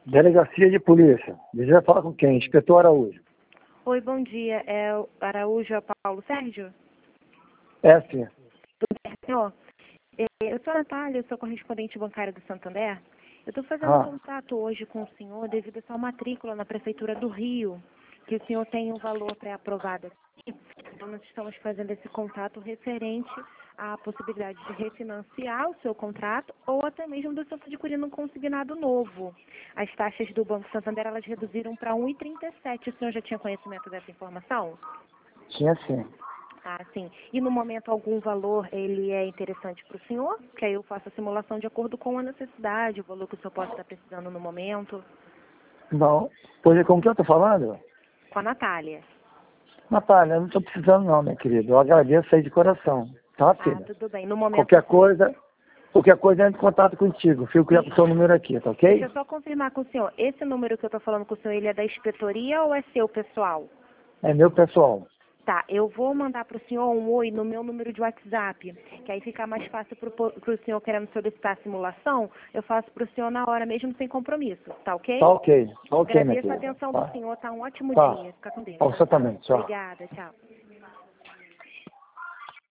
Delegacia de Polícia. Deseja falar com quem? Inspetor Araújo. Oi, bom dia. É o Araújo Paulo Sérgio? É, sim. Tudo bem, senhor? Eu sou a Natália, eu sou correspondente bancária do Santander. Eu estou fazendo contato hoje com o senhor devido à sua matrícula na Prefeitura do Rio, que o senhor tem um valor pré-aprovado aqui. Então, nós estamos fazendo esse contato referente à possibilidade de refinanciar o seu contrato ou até mesmo do senhor adquirir um consignado novo. As taxas do Banco Santander, elas reduziram para 1,37. O senhor já tinha conhecimento dessa informação? Tinha sim. Ah, sim. E no momento algum valor ele é interessante para o senhor? Que aí eu faço a simulação de acordo com a necessidade, o valor que o senhor pode estar precisando no momento. Não. Pois é, como que eu tô falando? Com a Natália. Natália, eu não tô precisando não, minha querida. Eu agradeço aí de coração. Tá, Ah, filha? tudo bem. No momento... Qualquer coisa entra em contato contigo. Fico já com o seu número aqui, tá ok? Deixa eu só confirmar com o senhor. Esse número que eu estou falando com o senhor, ele é da inspetoria ou é seu, pessoal? É meu pessoal. Tá, eu vou mandar para o senhor um oi no meu número de WhatsApp, que aí fica mais fácil para o senhor querendo solicitar a simulação, eu faço para o senhor na hora mesmo, sem compromisso, tá ok? Tá ok. Tá ok, minha Agradeço a querida. atenção do Tá. senhor, tá um ótimo Tá. dia. Fica com Deus. Você também. Tchau. Obrigada, tchau.